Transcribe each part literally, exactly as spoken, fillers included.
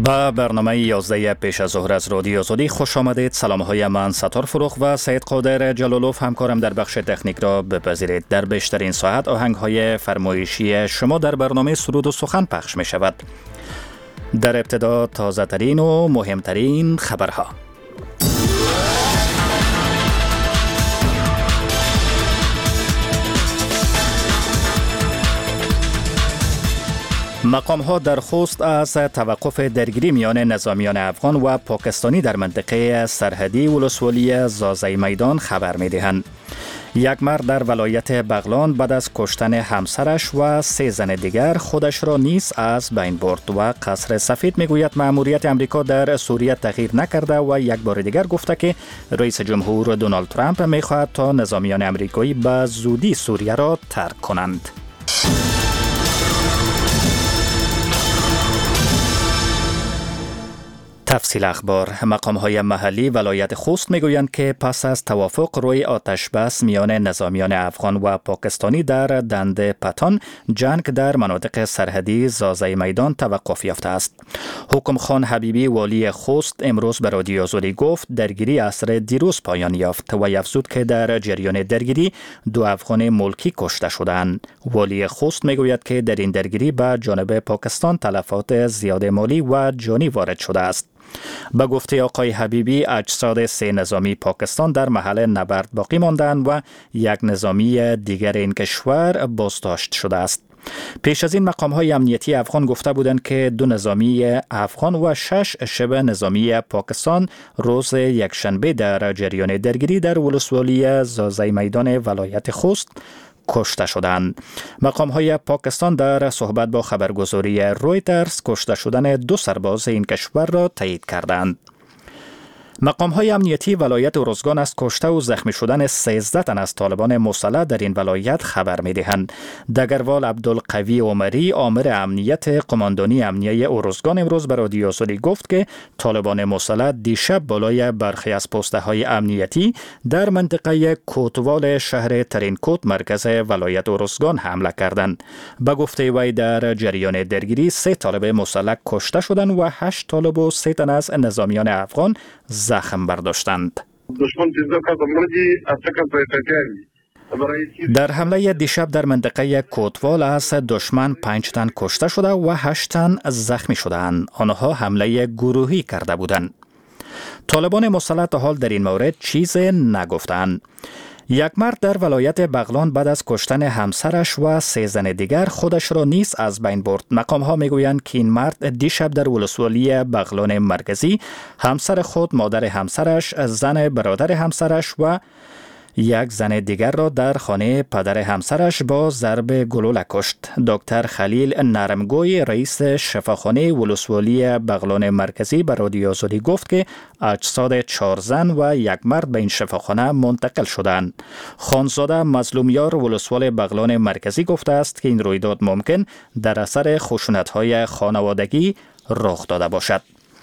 با برنامه یازده پیش از ظهر از رادیو آزادی خوش آمدید. سلام های من ستار فروخ و سید قادر جلالوف همکارم در بخش تکنیک را بپذیرید. در بیشترین ساعت آهنگ های فرمایشی شما در برنامه سرود و سخن پخش می شود. در ابتدا تازه ترین و مهمترین خبرها. مقام ها در خوست از توقف درگیری میان نظامیان افغان و پاکستانی در منطقه سرحدی ولسوالی زازای میدان خبر می دهند. یک مرد در ولایت بغلان بعد از کشتن همسرش و سه زن دیگر خودش را نیز از بین برد و قصر سفید میگوید مأموریت امریکا در سوریه تغییر نکرده و یک بار دیگر گفته که رئیس جمهور دونالد ترامپ میخواهد تا نظامیان امریکایی به زودی سوریه را ترک کنند. تفصیل اخبار. مقام های محلی ولایت خوست میگویند که پس از توافق روی آتش بس میان نظامیان افغان و پاکستانی در دند پتان، جنگ در مناطق سرحدی زازای میدان توقف یافته است. حکم خان حبیبی والی خوست امروز به رادیو آزادی گفت درگیری عصر دیروز پایان یافت و افزود که در جریان درگیری دو افغان ملکی کشته شدند. والی خوست میگوید که در این درگیری به جانب پاکستان تلفات زیاد مالی و جانی وارد شده است. به گفته آقای حبیبی اجساد سه نظامی پاکستان در محل نبرد باقی ماندند و یک نظامی دیگر این کشور بازداشت شده است. پیش از این مقام های امنیتی افغان گفته بودند که دو نظامی افغان و شش شبه نظامی پاکستان روز یکشنبه در جریان درگیری در ولسوالی زازای میدان ولایت خوست کشته شدند. مقام های پاکستان در صحبت با خبرگزاری رویترز کشته شدن دو سرباز این کشور را تایید کردند. مقام های امنیتی ولایت ارزگان از کشته و زخمی شدن سیزده تن از طالبان مسلح در این ولایت خبر می دهند. دگروال عبدالقوی عمری آمر امنیت قماندانی امنیه ارزگان امروز به رادیو آزادی گفت که طالبان مسلح دیشب بالای برخی از پسته های امنیتی در منطقه کوتوال شهر ترینکوت مرکز ولایت ارزگان حمله کردند. به گفته وی در جریان درگیری سه طالب مسلح کشته شدند و هشت طالب و سه تن از نظامیان افغان زخم برداشتند. در حمله دیشب در منطقه کوتوال از دشمن پنج تن کشته شده و هشت تن زخمی شدند. آنها حمله گروهی کرده بودند. طالبان مسلح تا حال در این مورد چیز نگفتند. یک مرد در ولایت بغلان بعد از کشتن همسرش و سه زن دیگر خودش را نیز از بین برد. مقام ها میگویند که این مرد دیشب در ولسوالی بغلان مرکزی همسر خود، مادر همسرش، زن برادر همسرش و یک زن دیگر را در خانه پدر همسرش با ضرب گلوله کشت. دکتر خلیل نرمگوی رئیس شفاخانه ولسوالی بغلان مرکزی به رادیو آزادی گفت که اجساد چهار زن و یک مرد به این شفاخانه منتقل شدند. خانزاده مظلومیار ولسوال بغلان مرکزی گفته است که این رویداد ممکن در اثر خشونت‌های خانوادگی رخ داده باشد.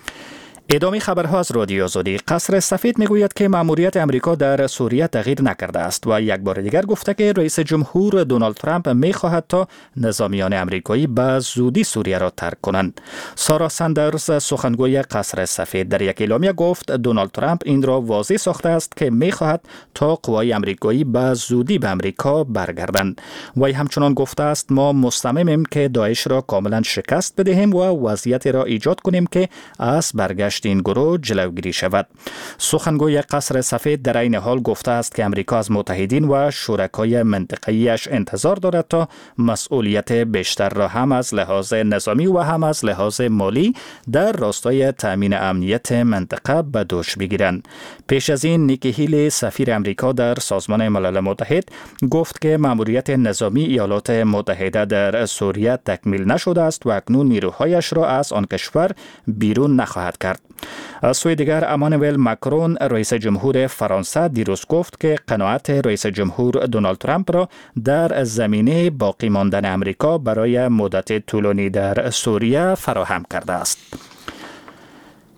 ادامه خبرها از رادیو آزادی. قصر سفید میگوید که مأموریت امریکا در سوریه تغییر نکرده است و یک بار دیگر گفته که رئیس جمهور دونالد ترامپ میخواهد تا نظامیان امریکایی به زودی سوریه را ترک کنند. سارا ساندرز سخنگوی قصر سفید در یک اعلامیه گفت دونالد ترامپ این را واضح ساخته است که میخواهد تا قوای امریکایی به زودی به امریکا برگردند. وی همچنان گفته است ما مصممیم که داعش را کاملا شکست بدهیم و وضعیت را ایجاد کنیم که از برگشت این گروه جلوگیری شود. سخنگوی قصر سفید در این حال گفته است که امریکا از متحدین و شرکای منطقه‌ایش انتظار دارد تا مسئولیت بیشتر را هم از لحاظ نظامی و هم از لحاظ مالی در راستای تامین امنیت منطقه به دوش بگیرند. پیش از این نیکی هیلی سفیر امریکا در سازمان ملل متحد گفت که مأموریت نظامی ایالات متحده در سوریه تکمیل نشده است و اکنون نیروهایش را از آن کشور بیرون نخواهد کرد. از سوی دیگر امانوئل ماکرون رئیس جمهور فرانسه دیروز گفت که قناعت رئیس جمهور دونالد ترامپ را در زمینه باقی ماندن امریکا برای مدت طولانی در سوریه فراهم کرده است.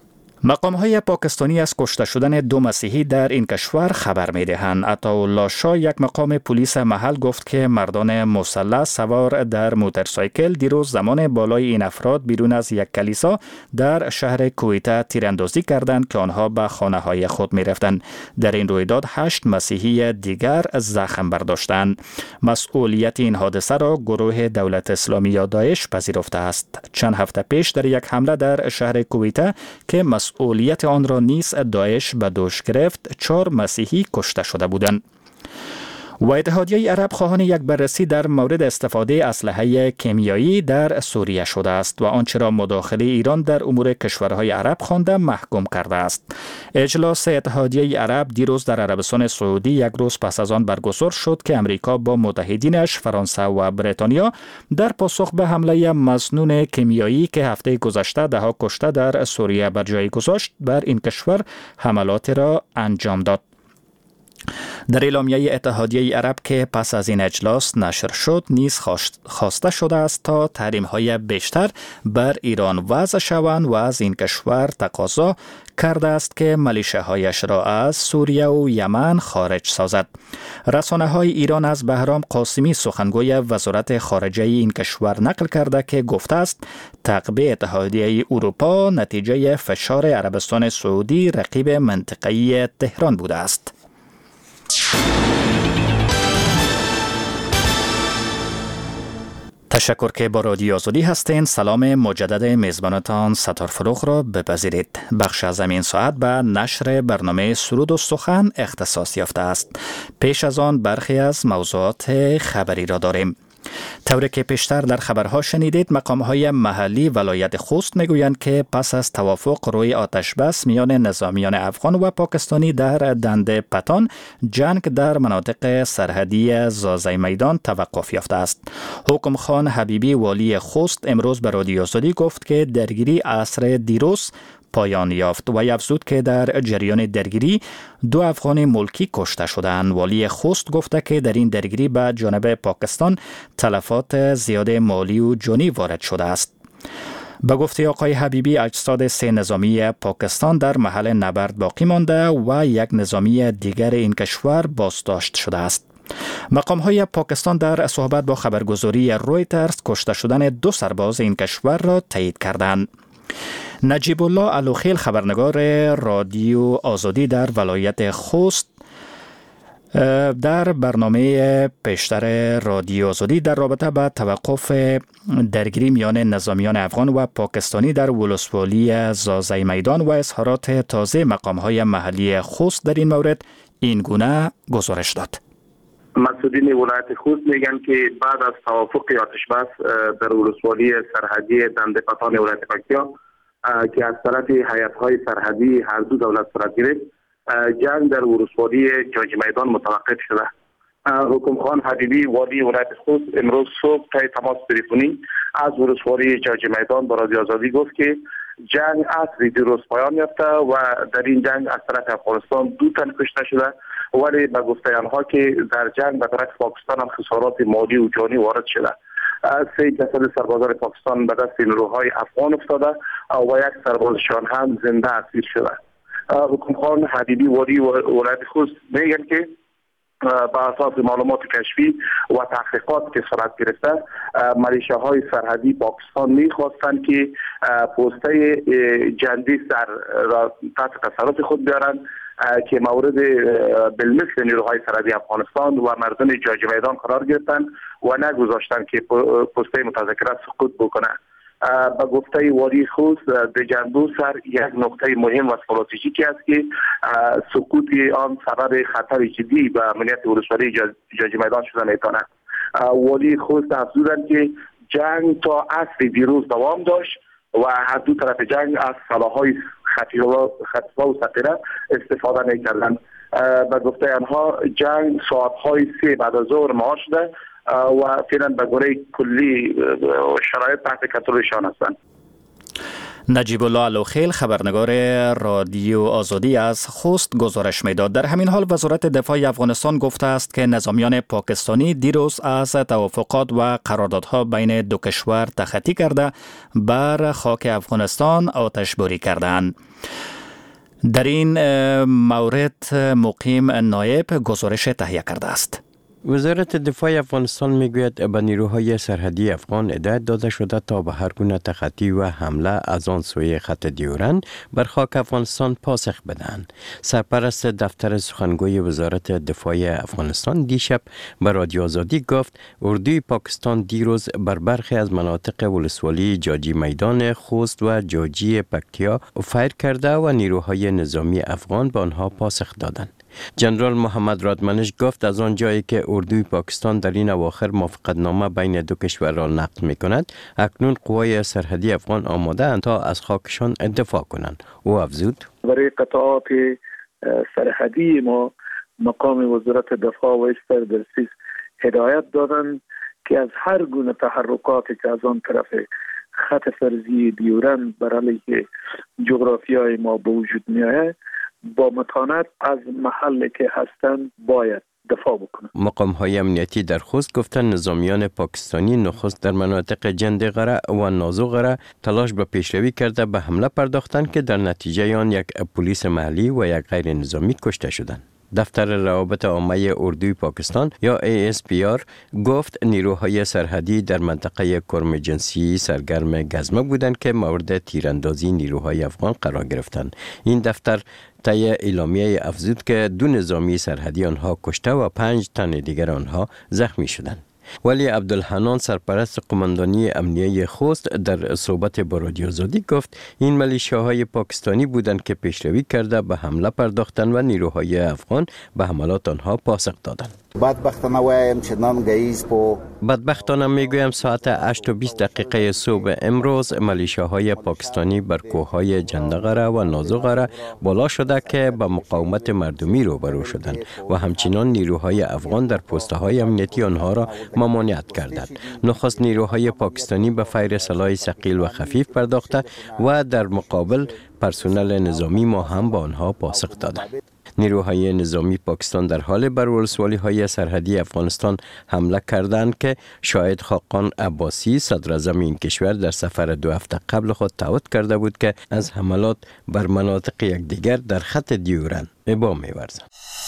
مقام‌های پاکستانی از کشته شدن دو مسیحی در این کشور خبر می‌دهند. عطاالله شاه، یک مقام پلیس محل، گفت که مردان مسلح سوار در موتورسایکل دیروز زمان بالای این افراد بیرون از یک کلیسا در شهر کویتا تیراندازی کردند که آنها به خانه‌های خود می‌رفتند. در این رویداد هشت مسیحی دیگر زخم برداشتند. مسئولیت این حادثه را گروه دولت اسلامی یا داعش پذیرفته است. چند هفته پیش در یک حمله در شهر کویتا که مسئولیت آن را نیز داعش به دوش گرفت، چهار مسیحی کشته شده بودند. و اتحادیه عرب خواهان یک بررسی در مورد استفاده اسلحه کیمیایی در سوریه شده است و آنچه را مداخله ایران در امور کشورهای عرب خوانده محکوم کرده است. اجلاس اتحادیه عرب دیروز در عربستان سعودی یک روز پس از آن برگزار شد که امریکا با متحدینش فرانسه و بریتانیا در پاسخ به حمله مسنون کیمیایی که هفته گذشته ده ها کشته در سوریه بر جای گذاشت بر این کشور حملات را انجام داد. در اعلامیه اتحادیه عرب که پس از این اجلاس نشر شد نیز خواسته شده است تا تحریم‌های بیشتر بر ایران وضع شوند و از این کشور تقاضا کرده است که ملیشه‌هایش را از سوریه و یمن خارج سازد. رسانه‌های ایران از بهرام قاسمی، سخنگوی وزارت خارجه این کشور، نقل کرده که گفته است تعقیب اتحادیه اروپا نتیجه فشار عربستان سعودی رقیب منطقه‌ای تهران بوده است. تشکر که با رادیو آزادی هستین. سلام مجدد میزبانتان ستار فروغ را بپذیرید. بخش از این ساعت به نشر برنامه سرود و سخن اختصاص یافته است. پیش از آن برخی از موضوعات خبری را داریم. طوری که پیشتر در خبرها شنیدید، مقام‌های محلی ولایت خوست میگویند که پس از توافق روی آتش بس میان نظامیان افغان و پاکستانی در دنده پتان، جنگ در مناطق سرحدی زازای میدان توقف یافته است. حکم خان حبیبی، والی خوست، امروز به رادیو آزادی گفت که درگیری عصر دیروز پایان یافت و افزود که در جریان درگیری دو افغان ملکی کشته شدند. والی خوست گفته که در این درگیری به جانب پاکستان تلفات زیاد مالی و جانی وارد شده است. به گفته آقای حبیبی، اجساد سه نظامی پاکستان در محل نبرد باقی مانده و یک نظامی دیگر این کشور بازداشت شده است. مقام‌های پاکستان در صحبت با خبرگزاری رویترز کشته شدن دو سرباز این کشور را تایید کردند. نجیب الله علوخیل، خبرنگار رادیو آزادی در ولایت خوست، در برنامه پیشتر رادیو آزادی در رابطه با توقف درگیری میان نظامیان افغان و پاکستانی در ولسوالی زازای میدان و اظهارات تازه مقام‌های محلی خوست در این مورد این گونه گزارش داد. مسئولین ولایت خوست میگن که بعد از توافق آتش بس در ولسوالی سرحدی دنده پتان ولایت پکتیا که از طرف هیئت‌های سرحدی هر دو دولت صورت گرفت، جنگ در ولسوالی جاج میدان متوقف شده. حکم خان حبیبی، والی ولایت خوست، امروز صبح طی تماس تلفنی از ولسوالی جاج میدان با رادیو آزادی گفت که جنگ عصر دیروز پایان یافته و در این جنگ از طرف افغانستان دو تن کشته شده، ولی به گفته آنها که در جنگ به طرف پاکستان هم خسارات مالی و جانی وارد شده. سه جسد سربازان پاکستان به دست نیروهای افغان افتاده و یک سربازشان هم زنده اسیر شده. حکم خان حبیبی، والی ولایت خوست، میگن که با اساس معلومات کشفی و تحقیقات که صورت گرفته، ملیشه‌های سرحدی پاکستان می‌خواستند که پوسته جندی سر را تحت تصرف خود بیارند که مورد بالمثل نیروهای سرحدی افغانستان و مردم جاج میدان قرار گرفتند و نگذاشتند که پوسته متذکره سقوط بکنه. به گفته والی خوست، به جندو سر یک نقطه مهم و استراتژیکی است که سقوط آن سبب خطر جدی به امنیت ولسوالی جاج میدان شده میتواند. والی خوست افزودند که جنگ تا عصر دیروز دوام داشت و هر دو طرف جنگ از سلاح‌های خفیفه و ثقیله استفاده می‌کردند. به گفته آنها جنگ ساعت‌های سه بعد از ظهر مهار شده و فعلا به گونه کلی شرایط تحت کنترلشان هستند. نجیب الله علوخیل خبرنگار رادیو آزادی از خوست گزارش میداد. در همین حال وزارت دفاع افغانستان گفته است که نظامیان پاکستانی دیروز از توافقات و قراردادها بین دو کشور تخطی کرده بر خاک افغانستان آتشباری کردند. در این مورد مقیم نایب گزارش تهیه کرده است. وزارت دفاع افغانستان میگوید به نیروهای سرحدی افغان هدایت داده شده تا به هر گونه تخطی و حمله از آن سوی خط دیورند بر خاک افغانستان پاسخ بدهند. سرپرست دفتر سخنگوی وزارت دفاع افغانستان دیشب به رادیو آزادی گفت اردوی پاکستان دیروز بر برخی از مناطق ولسوالی جاجی میدان خوست و جاجی پکتیا فایر کرده و نیروهای نظامی افغان به آنها پاسخ دادند. جنرال محمد رادمنش گفت از آن جایی که اردوی پاکستان در این اواخر موافقتنامه بین دو کشور را نقض می‌کند، اکنون قوای سرحدی افغان آماده اند تا از خاکشان دفاع کنند. او افزود: برای قطعات سرحدی ما مقام وزارت دفاع و استردرسیس هدایت دادند که از هر گونه تحرکاتی که از آن طرف خط فرضی دیورند بر علیه جغرافیای ما به وجود می‌آید با متانت از محلی که هستند باید دفاع بکنند. مقام های امنیتی در خوست گفتن نظامیان پاکستانی نخست در مناطق جندقره و نازوغره تلاش به پیشروی کرده به حمله پرداختند که در نتیجه آن یک پلیس محلی و یک غیر نظامی کشته شدند. دفتر روابط عامه اردوی پاکستان یا ای اس پی آر گفت نیروهای سرحدی در منطقه کرم جنسی سرگرم گزمه بودند که مورد تیراندازی نیروهای افغان قرار گرفتند. این دفتر طی اعلامیه افزود که دو نظامی سرحدی آنها کشته و پنج تن دیگر آنها زخمی شدند. ولی عبدالحنان سرپرست قماندانی امنیه خوست در صحبت با رادیو آزادی گفت این ملیشیاهای پاکستانی بودند که پیشروی کرده به حمله پرداختند و نیروهای افغان به حملات آنها پاسخ دادند. بدبختانه وایم چې نن گیز په بدبختانه میگویم ساعت هشت و بیست دقیقه صبح امروز ملیشیاهای پاکستانی بر کوههای جندقره و نازوغره بالا شده که به مقاومت مردمی روبرو شدند و همچنان نیروهای افغان در پست‌های امنیتی آنها را ممانعت کردند. نخست نیروهای پاکستانی به فیر سلاح ثقیل و خفیف پرداخته و در مقابل پرسنل نظامی ما هم به آنها پاسخ دادند. نیروهای نظامی پاکستان در حال بر ولسوالی‌های سرحدی افغانستان حمله کردند که شاهد خاقان عباسی صدراعظم این کشور در سفر دو هفته قبل خود تعهد کرده بود که از حملات بر مناطق یکدیگر در خط دیورند ابا می‌ورزند.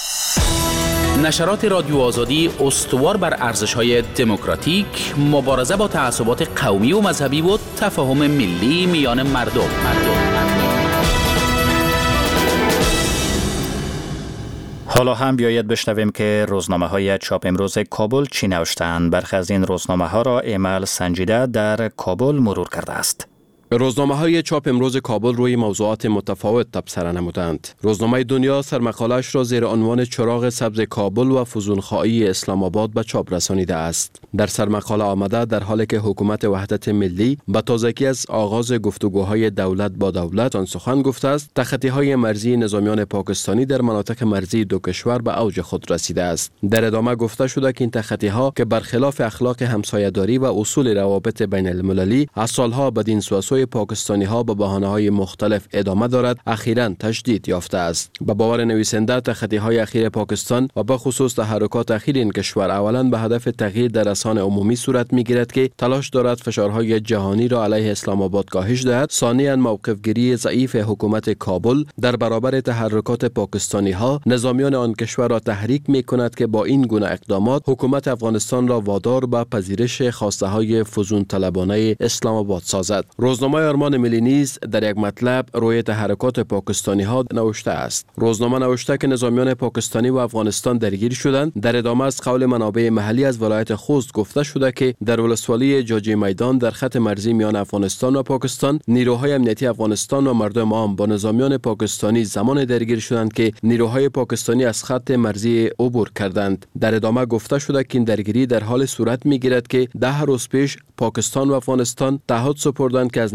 نشرات رادیو آزادی استوار بر ارزش‌های دموکراتیک، مبارزه با تعصبات قومی و مذهبی و تفاهم ملی میان مردم. مردم. حالا هم بیاید بشنویم که روزنامه های چاپ امروز کابل چی نوشتند. برخی از این روزنامه ها را ایمل سنجیده در کابل مرور کرده است. روزنامه های چاپ امروز کابل روی موضوعات متفاوت تبصره نمودند. روزنامه دنیا سرمقاله‌اش را زیر عنوان چراغ سبز کابل و فزونخواهی اسلام آباد به چاپ رسانیده است. در سرمقاله آمده در حالی که حکومت وحدت ملی با تازگی از آغاز گفتگوهای دولت با دولت آن سخن گفته است، تخطی‌های مرزی نظامیان پاکستانی در مناطق مرزی دو کشور به اوج خود رسیده است. در ادامه گفته شده که این تخطی‌ها که برخلاف اخلاق همسایه‌داری و اصول روابط بین المللی از سالها بدین سو پاکستانی ها به بهانه‌های مختلف ادامه دارد، اخیراً تجدید یافته است. به باور نویسنده تخطی‌های اخیر پاکستان و به خصوص تحرکات اخیر این کشور اولاً به هدف تغییر در اسان عمومی صورت می‌گیرد که تلاش دارد فشارهای جهانی را علیه اسلام آباد کاهش دهد. ثانیاً موقفگیری ضعیف حکومت کابل در برابر تحرکات پاکستانی ها نظامیان آن کشور را تحریک می‌کند که با این گونه اقدامات حکومت افغانستان را وادار به پذیرش خواسته‌های فزون طلبانه اسلام آباد سازد. روزنامه آرمان ملی نیز در یک مطلب روی تحرکات پاکستانی ها نوشته است. روزنامه نوشته که نظامیان پاکستانی و افغانستان درگیر شدند. در ادامه از قول منابع محلی از ولایت خوست گفته شده که در ولسوالی جاجی میدان در خط مرزی میان افغانستان و پاکستان نیروهای امنیتی افغانستان و مردم عام با نظامیان پاکستانی زمان درگیر شدند که نیروهای پاکستانی از خط مرزی عبور کردند. در ادامه گفته شده که این درگیری در حال صورت میگیرد که ده روز پیش پاکستان و افغانستان تعهد سپردند که از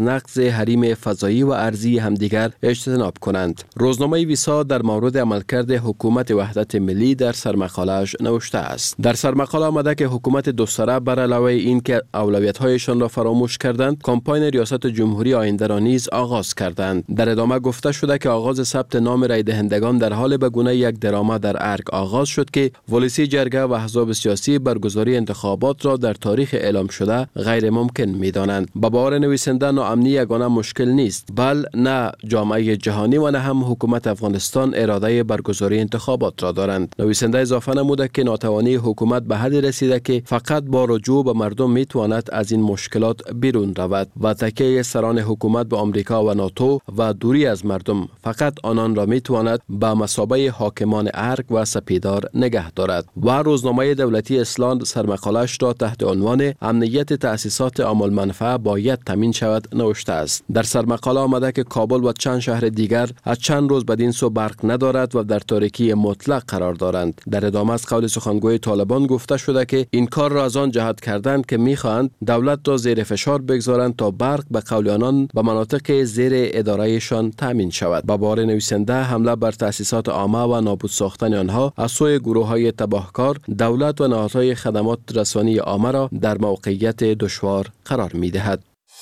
از نقض حریم فضایی و ارضی همدیگر اجتناب کنند. روزنامه ویسا در مورد عملکرد حکومت وحدت ملی در سرمقاله‌اش نوشته است. در سرمقاله آمده که حکومت دوستاره بر علاوه این که اولویت‌هایشان را فراموش کردند، کمپاین ریاست جمهوری آینده را نیز آغاز کردند. در ادامه گفته شده که آغاز ثبت نام رای دهندگان در حال به گونه یک دراما در ارگ آغاز شد که ولسی جرگه و احزاب سیاسی برگزاری انتخابات را در تاریخ اعلام شده غیر ممکن می‌دانند. با باور نویسنده ناامنی یگانه مشکل نیست، بل نه جامعه جهانی و نه هم حکومت افغانستان اراده برگزاری انتخابات را دارند. نویسنده اضافه نموده که ناتوانی حکومت به حدی رسیده که فقط با رجوع به مردم میتواند از این مشکلات بیرون رود و تکیه سران حکومت به آمریکا و ناتو و دوری از مردم فقط آنان را میتواند به مثابه حاکمان ارگ و سپیدار نگه دارد. و روزنامه دولتی اسلاند سرمقاله‌اش را تحت عنوان امنیت تأسیسات عامل منفعه باید تامین شود نوشته است. در سرمقاله آمده که کابل و چند شهر دیگر از چند روز بدین سو برق ندارد و در تاریکی مطلق قرار دارند. در ادامه از قول سخنگوی طالبان گفته شده که این کار را از آن جهت کردند که میخواهند دولت را زیر فشار بگذارند تا برق به قول آنان به مناطق زیر ادارهشان تامین شود. با باور نویسنده حمله بر تأسیسات عامه و نابود ساختن آنها از سوی گروه‌های تباهکار دولت و نهادهای خدمات رسانی عامه را در موقعیت دشوار قرار می‌دهد.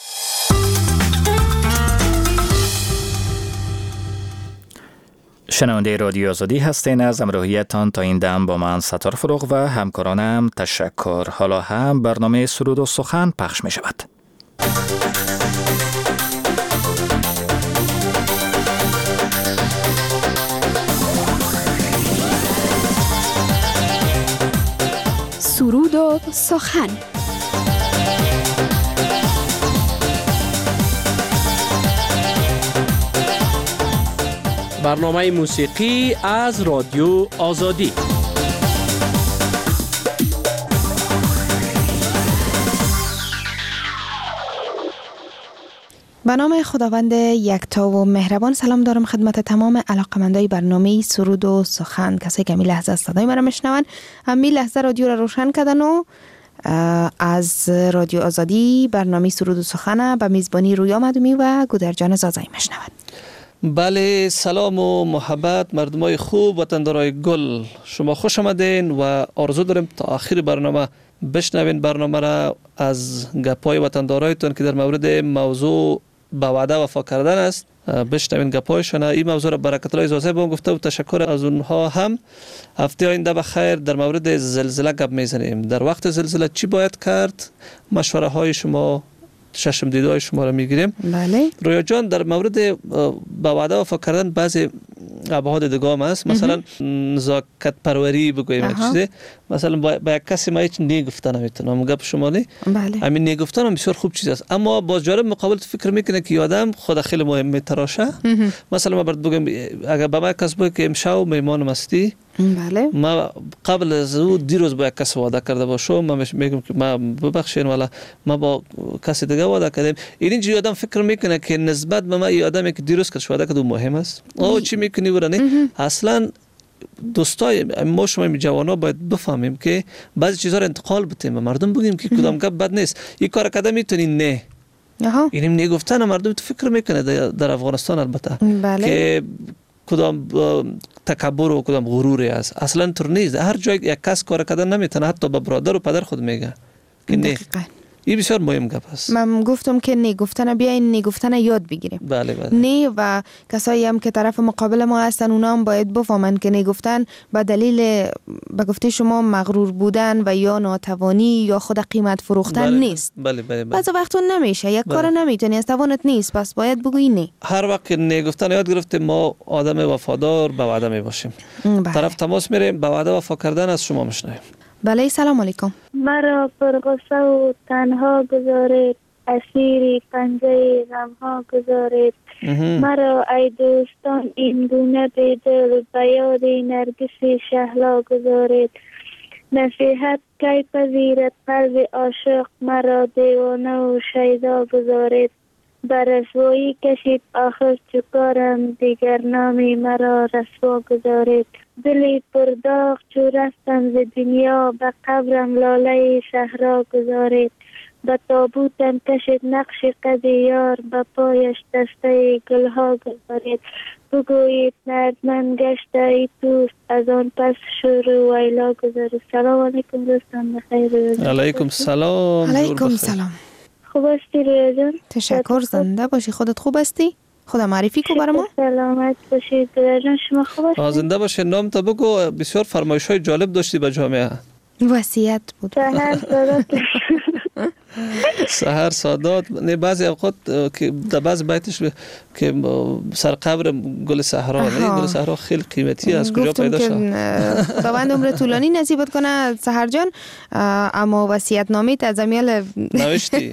شنونده رادیو آزادی هستین. از همراهیتان تا این دم با من ستار فروغ و همکارانم تشکر. حالا هم برنامه سرود و سخن پخش می شود. سرود و سخن. برنامه موسیقی از رادیو آزادی. به نام خداوند یکتا و مهربان سلام دارم خدمت تمام علاقمندای برنامه سرود و سخن. کسی که می لحظه صدای مرا میشنون همی لحظه رادیو را روشن کردن و از رادیو آزادی برنامه سرود و سخن به میزبانی رویا مدومی و گودرجان زازایی میشنون. بله، سلام و محبت مردمای خوب وطندارای گل، شما خوش آمدین و آرزو داریم تا آخر برنامه بشنوین برنامه را از گپای وطندارایتون که در مورد موضوع به وعده وفا کردن است. بشنوین گپایشون. این موضوع را برکت الله اجازه بهم گفته و تشکر از اونها هم. هفته آینده بخیر در مورد زلزله گپ میزنیم. در وقت زلزله چی باید کرد؟ مشوره های شما، چشم دیدهای شما را میگیریم. بله. رویا جان، در مورد به وعده وفا کردن بعضی ابعاد دیگه هم هست. مثلا نزاکت پروری بگوییم چیزی. مثلا با, با یک کسی ما هیچ نگفتن نمیتونم گپ شمالی. بله. همین نگفتن هم بسیار خوب چیز است، اما باز جالب مقابل فکر میکنه که آدم خود خیلی مهمه تراشه. مثلا ما برات بگم اگر به من کس بگه که امشب میمانم هستی، بله، ما قبل از او دیروز با یک کس وعده کرده باشم، من میگم که ما ببخشین والا ما با کسی دیگه وعده کردیم. این اینجوری آدم فکر میکنه که نسبت به ما این آدمی که دیروز کس وعده کرده مهم است. او چی میکنی ورانه؟ اصلا دوستای ما شما می جوانا باید بفهمیم که بعضی چیزا رو انتقال بدیم و مردم بگیم که کدام گپ بد نیست، این کار کردن میتونی نه. اینم نگفتن مردم تو فکر میکنه در افغانستان البته. بله. که کدام تکبر و کدام غروری است. اصلا طور نیست. هر جای یک کس کار کردن نمیتونه، حتی به برادر و پدر خود میگه که نه. این بسیار مهم گپ است. من گفتم که نه گفتن بیاین نه گفتن یاد بگیریم. بله بله. نه و کسایی هم که طرف مقابل ما هستن اونا هم باید بفهمن که نه گفتن به دلیل به گفته شما مغرور بودن و یا ناتوانی یا خود قیمت فروختن بله نیست. بله بله بله. بعضی وقتا نمیشه، یک بله. کار نمیتونی، از توانت نیست، پس باید بگویی نه. هر وقت نه گفتن یاد گرفتیم ما آدم وفادار به وعده می باشیم. بله. طرف تماس میریم، به وعده وفا کردن از شما میشنویم. بله، سلام علیکم. مرا پر غصه و تنها گذارید، اسیری پنجه غمها گذارید. مرا ای دوستان این گونه بیدل به یاد نرگس شهلا گذارید. نصیحت کی پذیرد قلب عاشق، مرا دیوانه و شیدا گذارید. بر رسوایی کشید آخر چکارم، دیگر نامی مرا رسوا گذارید. دلی پرداغ چو رفتم ز دنیا، به قبرم لاله صحرا گذارید. به تابوتم کشید نقش قد یار، به پایش دسته گلها گذارید. بگویید نردمن گشته ای توست، از آن پس شروع ویلا گذارید. سلام علیکم دوستان، بخیر. علیکم سلام. علیکم سلام. خوب هستی رویا جان؟ تشکر، زنده باشی. خودت خوب هستی؟ خدا معرفی کو برام. سلامت باشید رویا جان، شما خوب هستی؟ زنده باشی. نام تا بگو. بسیار فرمایش‌های جالب داشتی به جامعه. وصیت بود. سحر سادات. سحر سادات. نه بعضی اوقات که در بعض بیتش که سر قبر گل صحرا، نه گل صحرا خیلی قیمتی است. کجا پیدا شد؟ خداوند عمر طولانی نصیبت کنه سحر جان. اما وصیت نامه از امیال نوشتی؟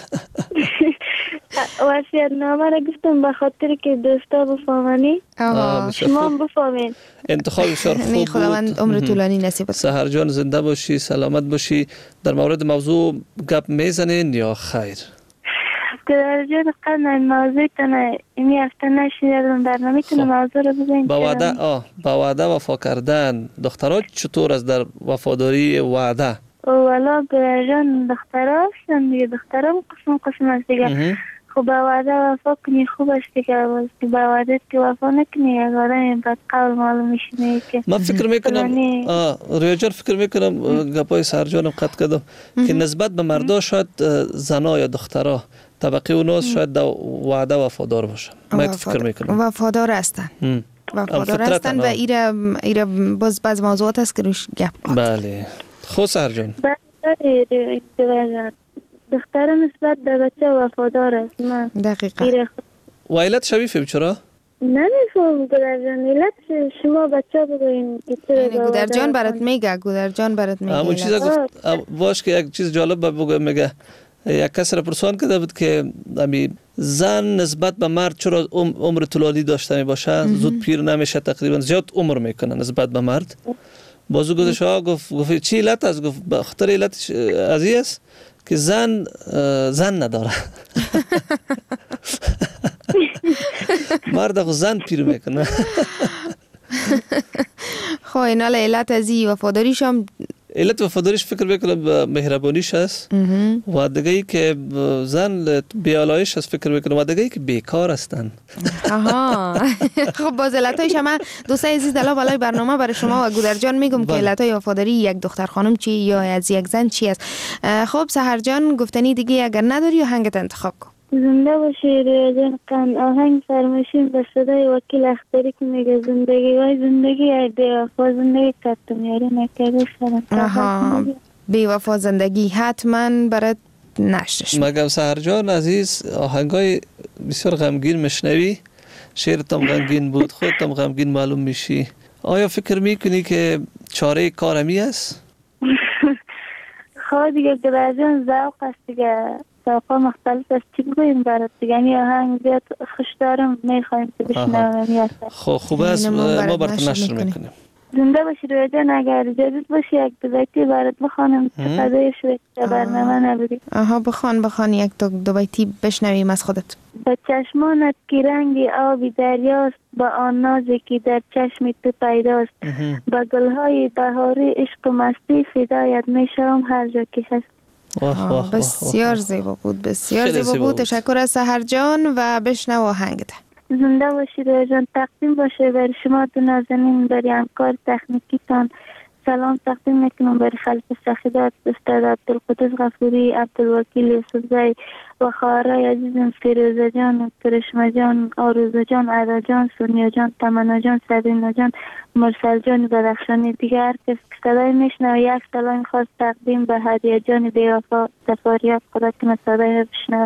وصیت نامه را گفتم به خاطر که دوستا بفهمانی، شما هم بفهمین. انتخاب بسیار خوب بود. خداوند عمر طولانی نصیب کنه. سحر جان زنده باشی، سلامت باشی. در مورد موضوع گپ میزنین یا خیر؟ گدر جان قبلا موضوع تنه این هفته نشیدم، برنامه تنه موضوع رو بزنین. با وعده آه با وعده وفا کردن. دخترها چطور از در وفاداری وعده؟ والا گدر جان دخترها هستن دیگه، دخترها قسم قسم است دیگه. خب با وعده وفا کنی خوب است دیگه، با وعده که وفا نکنی یک آدم بد قول معلوم میشنه که من فکر میکنم رویا جان فکر میکنم گپای سحر جانم قطع کردم که نسبت به مردا شاید زنا یا دخترها طبقه اوناس شاید وعده وفادار باشن. من فکر میکنم وفادار هستن. وفادار هستن و ایره ایره باز باز موضوعات است که روش گپ. بله. خود سحر جان. بله. دختر نسبت به بچه وفادار است. من دقیقا. و علت شبیه چرا؟ نمیفهم گودر جان. علت شما بچه بگوین. گودر جان برات میگه. گودر جان برات میگه. همون چیزا گفت. باش که یک چیز جالب بگو. میگه یک کس را پرسان کرده بود که امی زن نسبت به مرد چرا عمر طولانی داشته می باشه، زود پیر نمیشه، تقریبا زیاد عمر میکنه نسبت به مرد. بازو گذاشت ها گفت گفت چی علت است؟ گفت به خاطر علتش از این است که زن زن نداره. مرد خو زن پیر میکنه. خب اینا علت از این وفاداریش هم علت وفاداریش فکر میکنم مهربانیش است و دیگه ای که زن بیالایش است فکر میکنم و دیگه ای که بیکار هستن. آها. خب باز علتایش هم دوستای عزیز دلا بالای برنامه برای شما و گودر جان میگم که علتای وفاداری یک دختر خانم چی یا از یک زن چی است. خب سحر جان گفتنی دیگه اگر نداری آهنگت انتخاب کن. زنده باشی رویا جان. قن آهنگ فرمایشین به صدای وکیل اختری که میگه زندگی وای زندگی ای بی وفا زندگی کتم یاری نکرده سرم. آها بی وفا زندگی حتما برات نشش. مگم سحر جان عزیز آهنگای بسیار غمگین مشنوی، شعرتم غمگین بود، خودتم غمگین معلوم میشی. آیا فکر میکنی که چاره کارمی است؟ خب دیگه گدر جان ذوق است دیگه، ذوقا مختلف است. چی بگویم برات دیگه؟ یعنی آهنگ زیاد خوش دارم میخوایم که بشنویم. خب خوب است ما برات نشر میکنیم. زنده باشی رویا جان. اگر اجازه باشه یک دو بیتی برات بخوانم فدای شوی که برنامه نبودی. آها بخوان بخوان یک دو, دو بیتی بشنویم از خودت. به چشمانت که رنگ آبی دریاست، با آن نازی که در چشم تو پیداست، با گلهای بهاری عشق و مستی فدایت میشم هر جا که هست. بسیار زیبا بود، بسیار زیبا بود. تشکر از سحر جان و بشنو آهنگت. زنده باشید رویا جان. تقدیم باشه برای شما دو نازنین، برای همکار تکنیکیتان سلام تقدیم میکنم، برای خلف سخیدات استاد عبدالقدس غفوری، عبدالوکیل یوسفزی و خواهرای عزیزم فیروزه جان، کرشمه جان، آروزه جان، عدا جان، سونیا جان، تمنا جان، سبینا جان، مرسل جان بدخشانی. دیگه هر کس که صدای میشنوه یک سلام خاص تقدیم به هدیه جان بی‌وفا سفاریات. خدا کنه صدای بشنوه.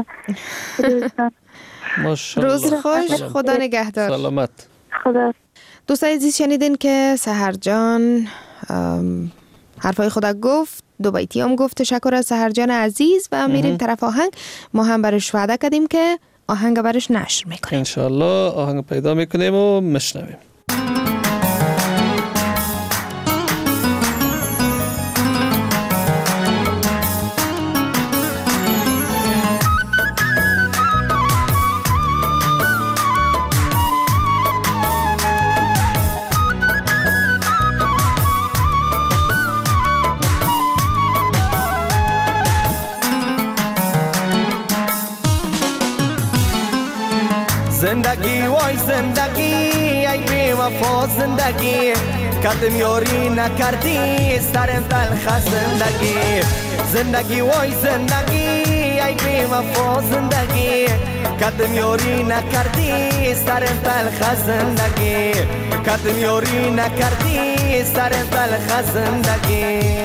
روز خوش، خدا نگهدار. سلامت. خدا. دوستان عزیز شنیدین که سحر جان حرفای خدا گفت، دو بیتی هم گفت. تشکر از سحر جان عزیز و میریم طرف آهنگ. ما هم برش وعده کردیم که آهنگ برش نشر میکنیم. انشالله آهنگ پیدا میکنیم و مشنویم. وای زندگی ای بی وفا زندگی کدم یاری نکردی سرم تلخ زندگی زندگی وای زندگی ای بی وفا زندگی کدم یاری نکردی سرم تلخ زندگی کدم یاری نکردی سرم تلخ زندگی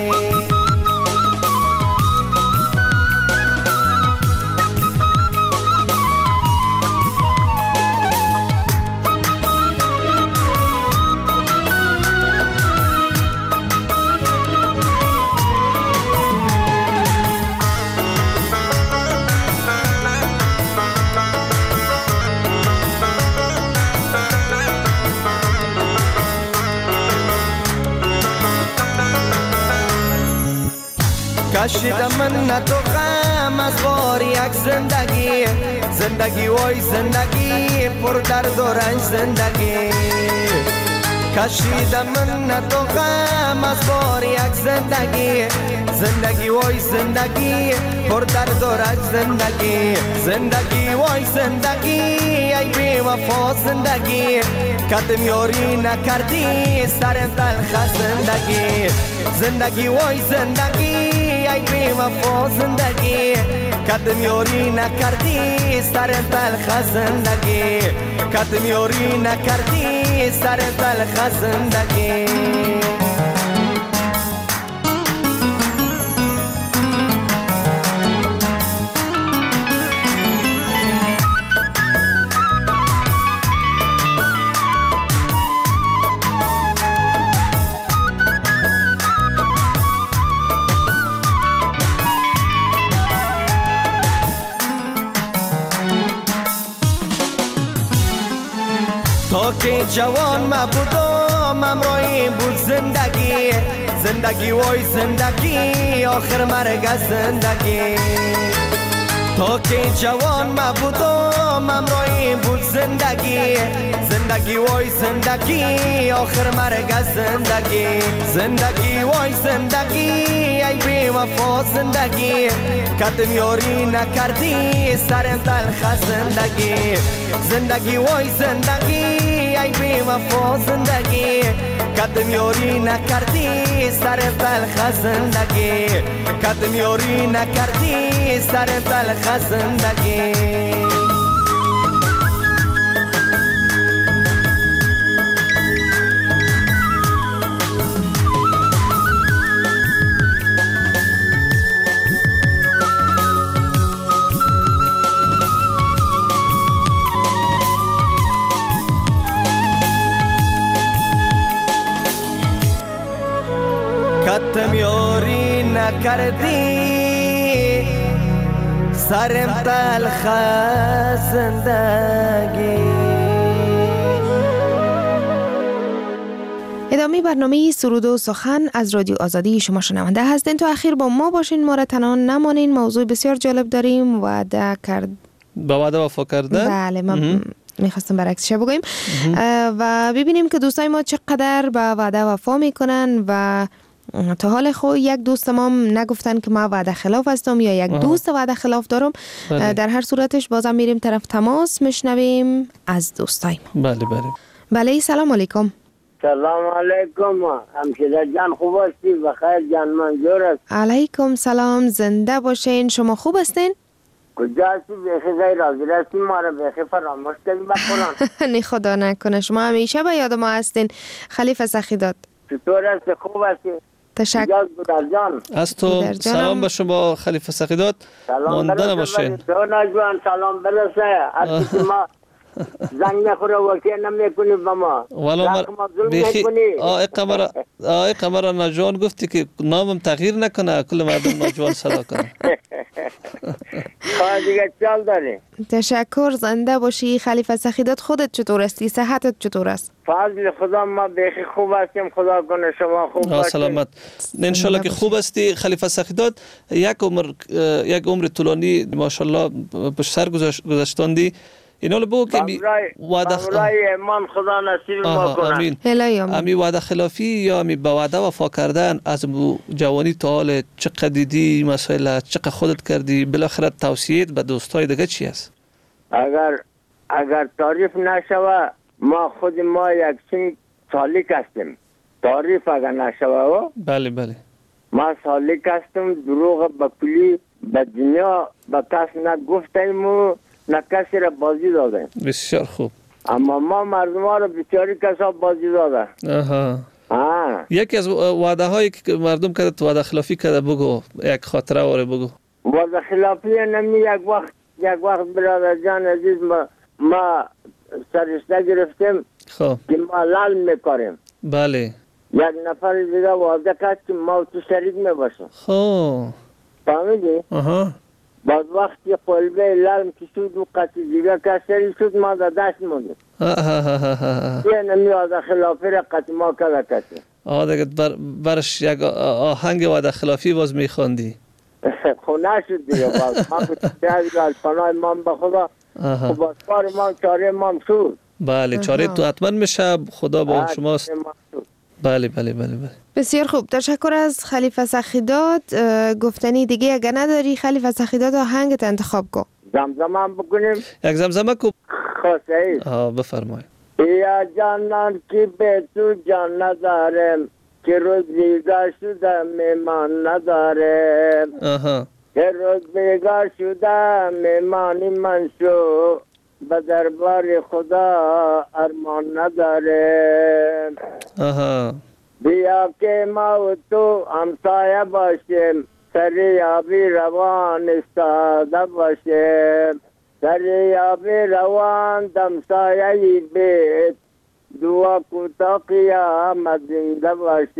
کشیدم من نه تو غم از بار یک زندگی زندگی وای زندگی پر درد و رنج زندگی کشیدم من نه تو غم از بار یک زندگی زندگی وای زندگی پر درد و رنج زندگی زندگی وای زندگی ای بی وفا زندگی کدم یاری نکردی سرم تلخ زندگی زندگی وای زندگی ای بی وفا زندگی کدم یاری نکردی سرم تلخ زندگی کدم یاری نکردی سرم تلخ زندگی تا که جوان ما بودم امروی بود زندگی زندگی وای زندگی آخر مرگ زندگی تا که جوان ما بودم امروی بود زندگی زندگی وای زندگی آخر مرگ زندگی زندگی وای زندگی ای بی وفا زندگی کدم یاری نکردی سرم تلخ زندگی زندگی وای زندگی ای بی وفا زندگی کدم یاری نکردی سرم تلخ زندگی کدم یاری نکردی سرم تلخ زندگی کدم یاری نکردی سرم تلخ زندگی. ادامه برنامه سرود و سخن از رادیو آزادی شما شنونده هستین. تو اخیر با ما باشین، ما را تنها نمانین. موضوع بسیار جالب داریم، وعده کرد با وعده وفا کردن. بله، من میخواستم برعکسش بگویم و ببینیم که دوستای ما چقدر با وعده وفا میکنن. و تا حال خود یک دوست ما نگفتن که ما وعده خلاف هستم یا یک دوست وعده خلاف دارم. بله. در هر صورتش بازم میریم طرف تماس، میشنویم از دوستای ما. بله بله بله. سلام علیکم. سلام علیکم همشیره جان، خوب هستی؟ بخیر جان، منظور است. علیکم سلام، زنده باشین. شما خوب هستین؟ کجا هستی؟ بخی زی راضی رستی، ما را بخی فراموش کردی بقران. نی خدا نکنه، شما همیشه به یاد ما هستین. خلیفه سخیدات چطور هستی؟ خوب هستی؟ تشکر از تو. سلام به شما خلیفه سخیدات، مانده نباشه. تو نجوان سلام برسه. هستی که ما زنگ نخوره وکی نمیکنی با ما، زنگ ما ظلم نکنی. آه قمر آه قمر نجوان گفتی که نامم تغییر نکنه، کل مردم نجوان صدا کنه. خواه دیگه چال داری. تشکر، زنده باشی خلیفه سخیدات. خودت چطور هستی؟ صحتت چطور است؟ فضل خدا ما بخی خوب هستیم، خدا کنه شما خوب باشید. سلامت. انشالله که خوب هستی خلیفه سخیدات. یک عمر یک عمر طولانی ماشاءالله به سر گذاشتاندی. اینا رو بگو که می وعده ایمان خدا نصیب ما کنه. امین. امی وعده خلافی یا امی با وعده وفا کردن از جوانی تا حال چقدر دیدی مسائل، چقدر خودت کردی، بالاخره توصیه‌ات به دوستای دیگه چی است؟ اگر اگر تعریف نشوه ما خود ما یک چنین سالیک هستیم. تعریف اگر نشوه بله بله ما سالیک هستم. دروغ به کلی به دنیا به کس نگفتیم و نه کسی را بازی دادیم. بسیار خوب. اما ما مردم ها را بیچاری کسا بازی داده. آها. آه. یکی از وعده هایی که مردم کرده وعده خلافی کرده بگو، یک خاطره واره بگو. وعده خلافی نمی یک وقت یک وقت برادر جان عزیز ما ما سرشته گرفتیم خب که ما لال میکنیم. بله. یک نفر دیگه وعده کرد که ما تو شریک میباشیم. خب فهمیدی؟ آها. بعد وقتی قلبه لالم کشید و قطع دیگه کسری شد ما دا دست موندیم. یه نمی وعده خلافی را قطع ما کرده کسی. آه دیگه بر برش یک آهنگ وعده خلافی باز میخواندی. خونه شد دیگه باز ما کتیه دیگه پناه امام به خدا خب باز کار امام چاره امام شد. بله چاره تو حتما میشه، خدا با شماست. بله بله بله بله. بسیار خوب، تشکر از خلیفه سخیداد. گفتنی دیگه اگر نداری خلیفه سخیداد آهنگت انتخاب کن. زمزمه هم بکنیم. یک زمزمه کو. خواسته آه بفرمایید. یا جانان کی به تو جان ندارم که روز بیگار شده میمان ندارم. آها. که روز بیگار شده میمانی من شو به دربار خدا ارمان ندارم. آها. بیا که ما و تو همسایه باشیم، سریابی روان استاده باشیم، سریابی روان دمسایه بیت دعا کو تا قیامت زنده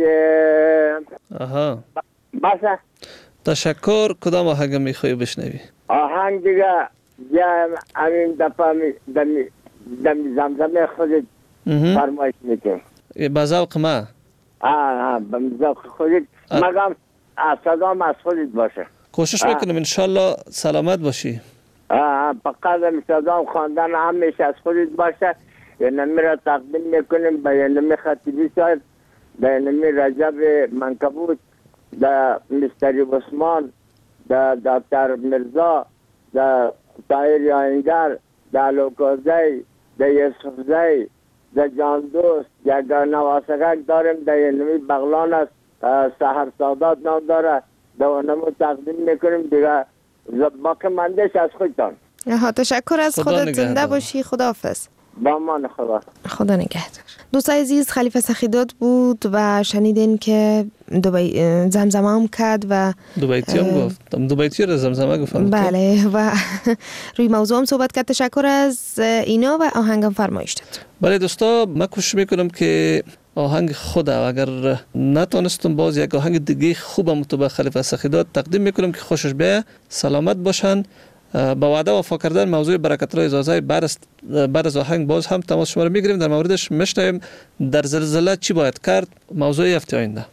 باشیم. آها. بسه. تشکر. کدام آهنگ میخوایی بشنوی؟ آهنگ دیگه یا همین دفعه می دمی دمی زمزمه خودت فرمایش میکنم. با ذوق ما. آه به ذوق خودت مگم صدام از خودت باشه. کوشش میکنم انشالله سلامت باشی. آه فقط صدام خواندن همیشه از خودت باشه. یعنی میره تقدیم میکنیم به یعنی خطیبی صاحب، به یعنی رجب منکبوت، به مستری عثمان، به دکتر مرزا، به طاهر آهنگر، به لوکوزی، به یوسف زی، به جان دوست، یک نواسقک داریم در یعنی بغلان است، سحر سادات نام داره، به اونمو تقدیم میکنیم دیگه. باقی مندش از خودتان. آها تشکر از خودت. زنده باشی. خداحافظ. با امان خدا. خدا نگهدار. دوستای عزیز خلیفه سخیداد بود و شنیدین که دوبای زمزمه هم کرد و دوبایتی هم گفت. دوبایتی رو زمزمه گفتم. بله و روی موضوع هم صحبت کرد. تشکر از اینا و آهنگم فرمایش داد. بله دوستا من کوشش میکنم که آهنگ خود اگر نتونستم باز یک آهنگ دیگه خوبم تو به خلیفه سخیداد تقدیم میکنم که خوشش بیه، سلامت باشن. با وعده وفا کردن موضوع برکت را اجازه بعد از بعد از آهنگ باز هم تماس شما رو میگیریم، در موردش میشنویم در زلزله چی باید کرد، موضوع هفته آینده.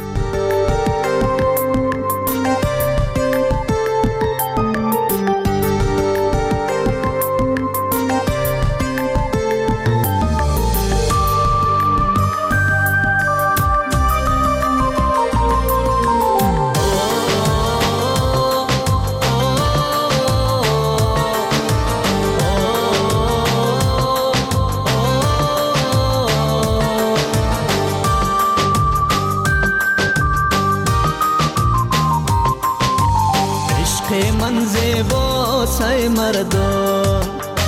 مردم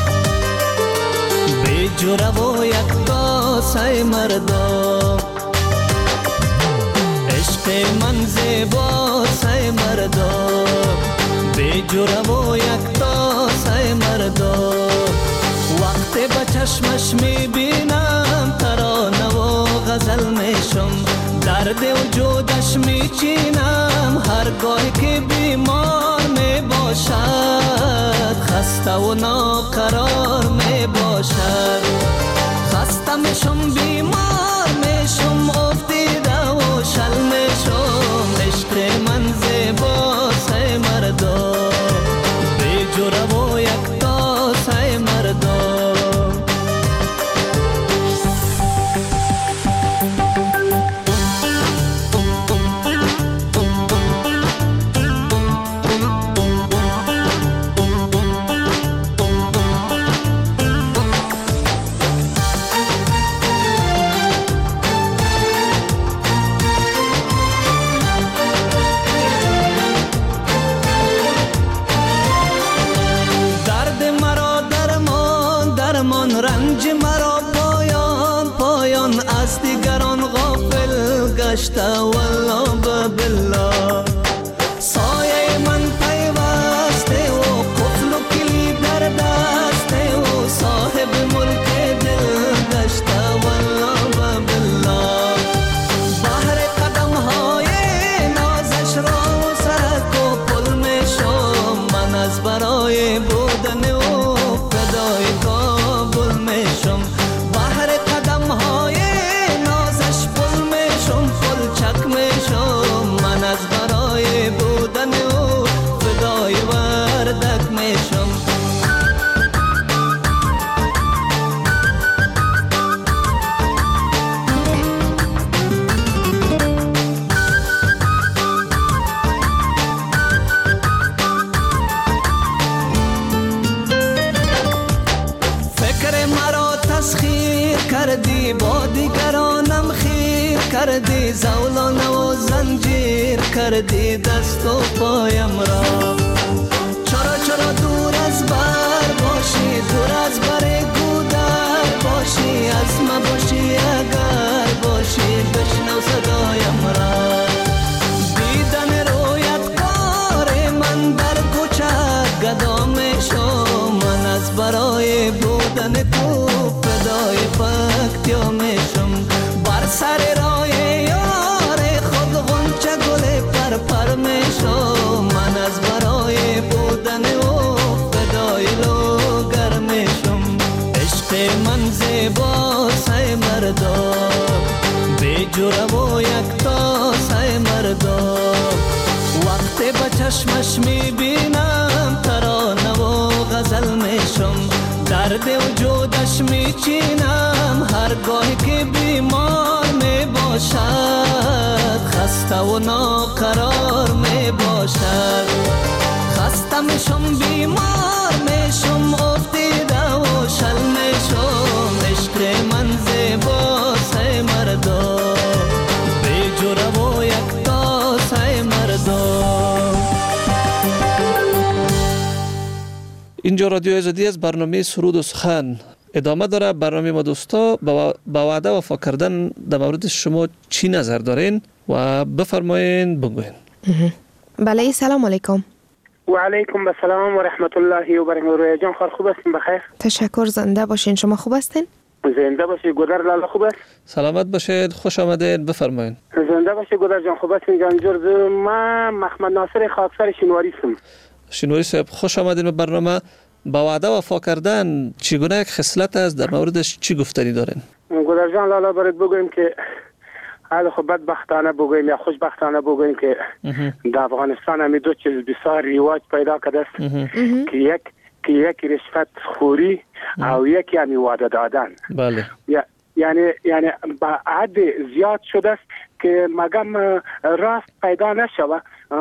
به جوره و یک کاسه مردم، عشق من زیباسه مردم به جوره و یک کاسه مردم. وقتی به چشمش میبینم ترانه و غزل میشم، درد وجودش میچینم هرگاهی که بیمار میباشد، خسته و ناقرار میباشد. خسته میشم بیمار میشم افتیده و شل میشم، عشق من زیباسه مردم به جوره و یک تاسه مردم. گشته والله بالله سایه من پیوسته و قفل و کلید در دسته و صاحب ملک دل گشته والله بالله بحر قدم های نازش را سرک و پل میشم من از برای بودن و فدای کابل میشم بحر قدم های نازش پل میشم پل چک میشم من از برای بودن و فدای وردک میشم فکر مرا تسخیر کردی با دیگرانم خیر کردی زولانه و زنجیر کردی دست و پایم را چرا چرا دور از بر باشی دور از بر گودر باشی از ما باشی اگر باشی بشنو صدایم را دیدن رویت کار من در کوچه گدا میشم من از برای بودن تو فدای پکتیا میشم بر سر راه یار خود غنچه گل پر پر میشم من از برای بودن و فدای لوگر میشم عشق من زیبا سای مردا بیجوره و یک تا سای مردا وقتی به چشمش میبینم ترانه و غزل میشم درد وجودش میچینم هرگاهی که بیمار میباشد خسته و ناقرار میباشد خسته میشم بیمار میشم افتیده و شل میشم عشق من زیبا سای مردا بیجوره و یک تا سای مردا. اینجا رادیو آزادی از برنامه سرود و سخن ادامه داره. برنامه ما دوستا با وعده وفا کردن در مورد شما چی نظر دارین و بفرمایین بگوین. بله سلام علیکم. و علیکم السلام و رحمت الله و برکاته. جان خار خوب هستین؟ بخیر. تشکر. زنده باشین. شما خوب هستین؟ زنده باشید. گودر لاله خوب است؟ سلامت باشید. خوش آمدید. بفرمایین. زنده باشید گودر جان. خوب هستین جان جرز؟ ما محمد ناصر خاکسار شینواری هستم. شینواری صاحب خوش آمدید به برنامه. با وعده وفا کردن چگونه یک خصلت است؟ در موردش چی گفتنی دارین؟ گودر جان لاله برات بگویم که حالا خب بدبختانه بگویم یا خوشبختانه بگویم که در افغانستان همی دو چیز بسیار رواج پیدا کرده است که یک که یک رشوت خوری او یکی همی وعده دادن. بله. یعنی یعنی با حد زیاد شده است که مگم راست پیدا نشوه،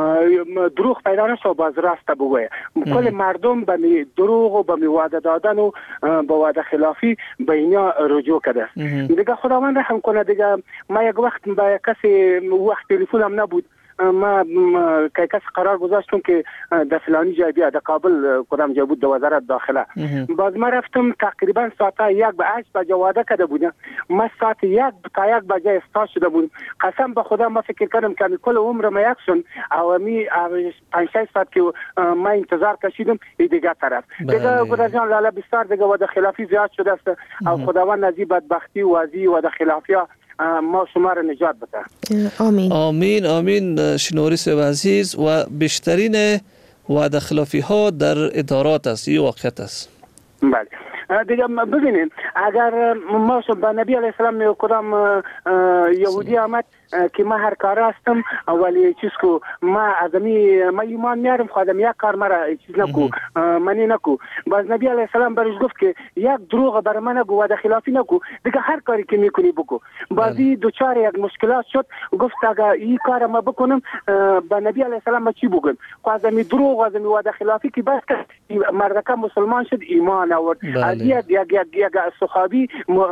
دروغ پیدا نشوه باز راست بگویه. کل مردم به می دروغ و به می وعده دادن و به وعده خلافی به اینا رجوع کرده است. دیگه خداوند رحم کنه. دیگه ما یک وقت با کسی وقت تلفنم نبود، ما که کسی قرار گذاشتم که در فلانی جای بیا در کابل کدام جای بود در وزارت داخله. باز ما رفتم تقریبا ساعت یک به هشت بجه وعده کرده بودم. ما ساعت یک تا یک بجه استا شده بودم. قسم به خدا ما فکر کردم که کل عمر ما یک شون او می پنج شش ساعت که ما انتظار کشیدم این دیگه طرف. دیگه گودر جان لاله بسیار دیگه وعده خلافی زیاد شده است او خداوند از این بدبختی و از این وعده خلافی ما شما را نجات بده. آمین آمین آمین. شینواری صاحب عزیز، و بیشترین وعده خلافی ها در ادارات است، این واقعیت است. بله دیگه ببینید اگر ما به نبی علیه السلام کدام یهودی آمد که ما هر کار هستم ولی چیز کو ما ازمی ما ایمان میارم خودم یک کار مرا چیز نکو منی نکو. باز نبی علیه السلام برش گفت که یک دروغ بر من نگو و خلافی نکو، دیگه هر کاری که میکنی بکو. بازی دوچار یک مشکلات شد، گفت اگر این کار ما بکنم با نبی علیه السلام ما چی بگم؟ خودم دروغ و ازمی و خلافی که بس مردکه مسلمان شد ایمان آورد. از یک یک یک صحابی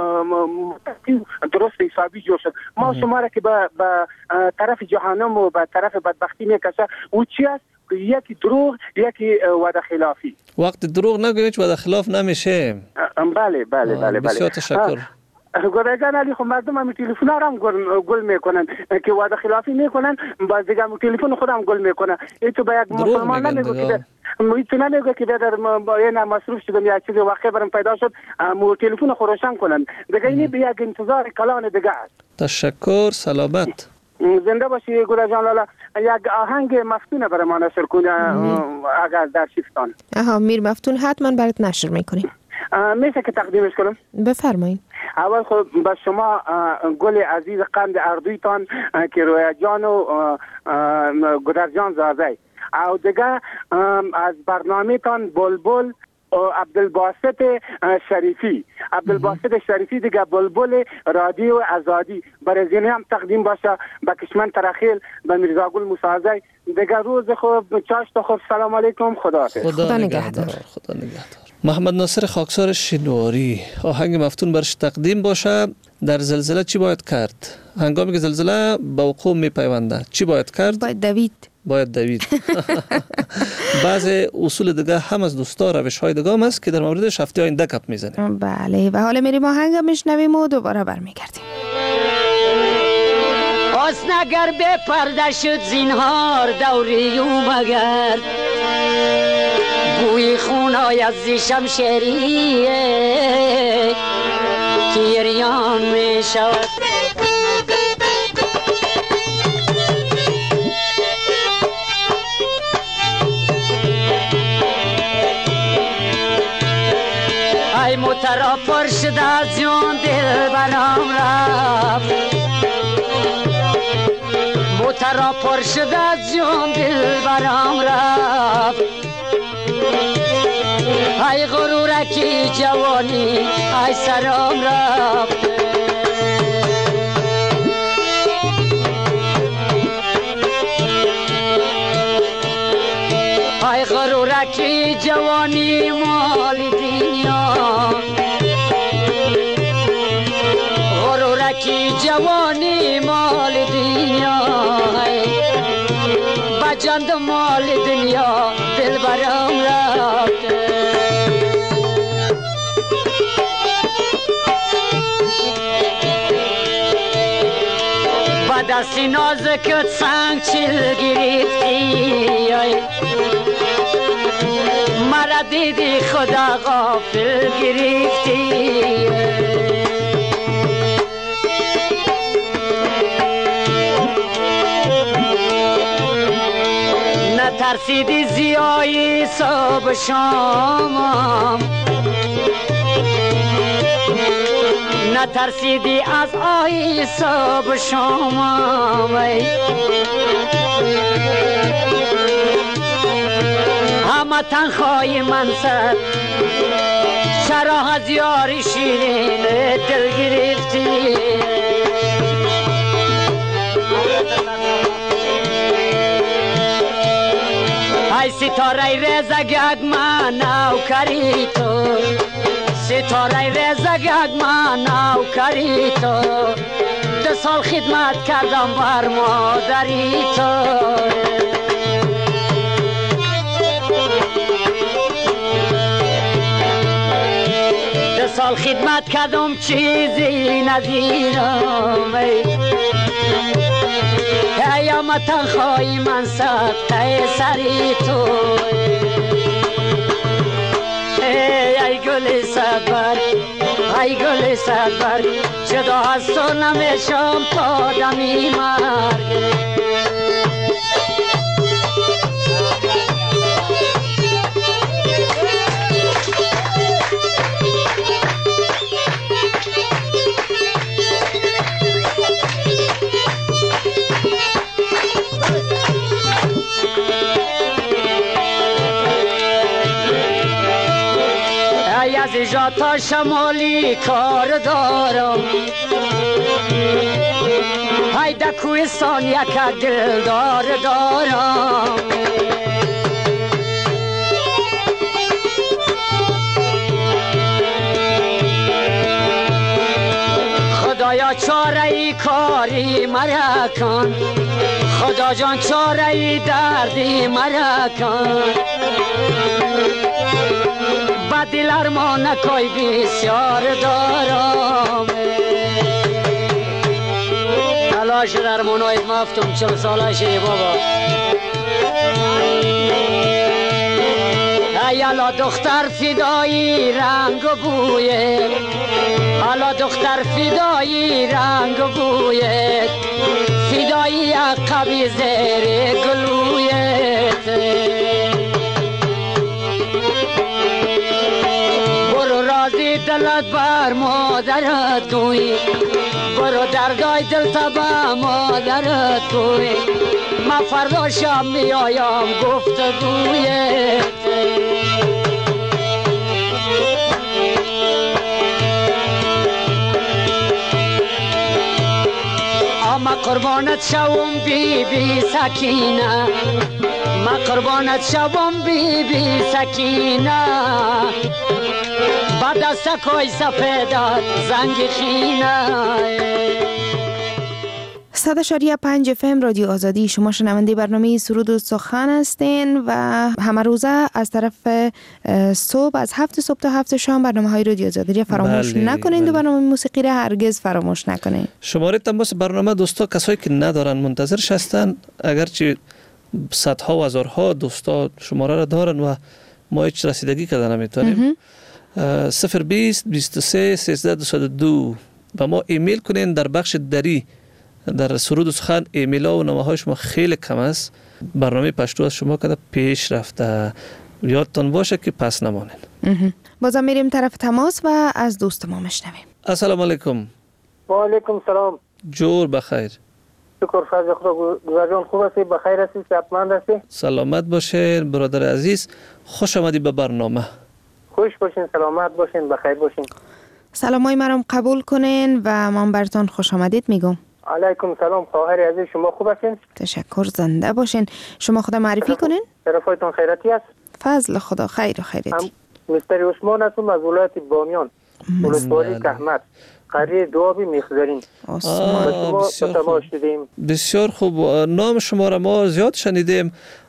درست حسابی جور شد. ما شما را که به با طرف جهنم و به طرف بدبختی میکشه او چی است؟ یکی دروغ یکی وعده خلافی. وقت دروغ نگویید وعده خلاف نمیشه. بله بله بله بله. بسیار تشکر. گرایگان علی خب مردم هم تلفن ها هم گل, گل میکنن که وعده خلافی میکنن باز دیگه تلفن خودم گل میکنه. این تو باید مسلمان نمیگه که میتونه نمیگه که در اینا مصروف شدم یا چیزی واقعا برام پیدا شد مو تلفن خروشان کنن دیگه. این به یک انتظار کلان دیگه. تشکر، سلامت. زنده باشی گل جان لالا. یک آهنگ مفتون برای ما نشر کنه اگر در شیفتان. آها میر مفتون حتما برات نشر میکنیم. میشه که تقدیمش کنم؟ بفرمایید. اول خب با شما گل عزیز قند اردویتان که رویا جان و گدر جان زازه او دیگه از برنامه تان بلبل عبدالباسط شریفی عبدالباسط شریفی دیگه بلبل رادیو آزادی برای زینه هم تقدیم باشه با کشمن ترخیل با میرزا گل موسازی دیگه. روز خوب چاشت خوب. سلام علیکم. خدا خدا نگهدار. خدا نگهدار. محمد ناصر خاکسار شینواری آهنگ مفتون برش تقدیم باشه. در زلزله چی باید کرد؟ هنگامی که زلزله به وقوع می پیونده چی باید کرد؟ باید دوید. باید دوید. بعض اصول دیگه هم از دوستا روش های دیگه هم است که در موردش هفته آینده گپ میزنیم. بله و حالا میریم آهنگ میشنویم و دوباره برمیگردیم. آس نگر به پرده شد زینهار دوری و مگر بوی خونای از زیشم شریه کیریان می شود. ای مترا پرشد از جون دل برام رفت مترا پرشد از جون دل برام رفت. ای غرورکی جوانی ای سرام رفت. ای غرورکی جوانی مال دنیا غرورکی جوانی مال دنیا بجند مال دنیا دل برام رفت. با دستی نازکت سنگ چیل گرفتی مرا دیدی خدا غافل گرفتی. نترسیدی زیایی صبح شامم نترسیدی از آی صبح شامم همه تنخوای من سر چرا از یاری شیرین دل گرفتی. ای ستاره رزگگ من نوکری تو ستاره رزگگ من نوکری تو دو سال خدمت کردم بر مادری تو. دو سال خدمت کردم چیزی ندیدم قیامت خواهی من سبته سری تو. ای گل صبر ای گل صبر جدا از تو نمیشم تا دمی مرگ. از جا تا شمالی کار دارم های در کوهستان یک دلدار دارم. خدایا خدا چاره ای کاری مرا کن، خدا جان چاره ای دردی مرا کن. با دل ارمان کوی بسیار دارم، تلاش در منوی مفتم چل ساله شدی بابا. ایالا دختر فدایی رنگ و بویه، حالا دختر فدایی رنگ و بویه، فدایی عقبی زیر گلویت. برو رازی دلت بر مادرت گوی، برو دردای دل تبا مادرت گوی، ما فردا شب می آیم گفتگویت. ما قربانت شوم بی بی سکینه، ما قربانت شوم بی بی سکینه، با دست کوی سفیدت زنگ خینه. صد و شش پنج اف ام رادیو آزادی، شما شنونده برنامه سرود و سخن هستین و همه روزه از طرف صبح از هفت صبح تا هفت شام برنامه های رادیو آزادی فراموش بله، نکنین بله. و برنامه موسیقی را هرگز فراموش نکنین. شماره تماس برنامه دوستا کسایی که ندارن منتظرش هستن، اگرچه صدها و هزارها دوستا شماره را دارن و ما هیچ رسیدگی کردن نمیتونیم. صفر بیست بیست و سه سیزده دویست و دو و ما ایمیل کنین در بخش دری در سرود و سخن. ایمیل ها و نامه های شما خیلی کم است. برنامه پشتو از شما کده پیش رفته، یادتان باشه که پس نمانین. بازم میریم طرف تماس و از دوست ما مشنویم. السلام علیکم. و علیکم سلام. جور بخیر. شکر فضل خدا. گذارجان خوب هستی؟ بخیر هستی؟ صحتمند هستی؟ سلامت باشین برادر عزیز، خوش آمدی به برنامه. خوش باشین، سلامت باشین، بخیر باشین. سلامای مرام قبول کنین و من براتون خوش آمدید میگم. علیکم سلام خواهر عزیز، شما خوب هستین؟ تشکر، زنده باشین. شما خدا معرفی کنین؟ طرفایتون خیراتی است؟ فضل خدا، خیر و خیراتی. مستر عثمان هستم از ولایت بامیان، ولسوالی کهمت، قریه دوابی میخزرین. بسیار, بسیار خوب. نام شما را ما زیاد شنیدیم،